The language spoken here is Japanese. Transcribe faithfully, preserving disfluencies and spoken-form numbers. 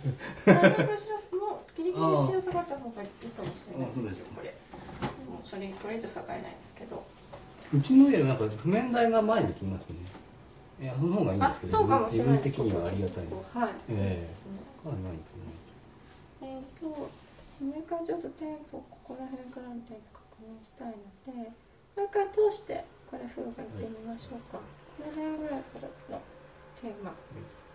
なるべく後ろもうギリギリ後ろ下がった方がいいかもしれないですよこれ。もうそれこれ以上下がれないですけど。 うちの家なんか譜面台が前に来ますね。いやその方がいいんですけど、 そうかもしれないです。 自分的にはありがたい。 はい。そうですね。 かなり前に来えっともう一回ちょっとテンポここら辺からのテンポ確認したいので、もう一回通してこれフルがいってみましょうか。この辺ぐらいからのテーマ。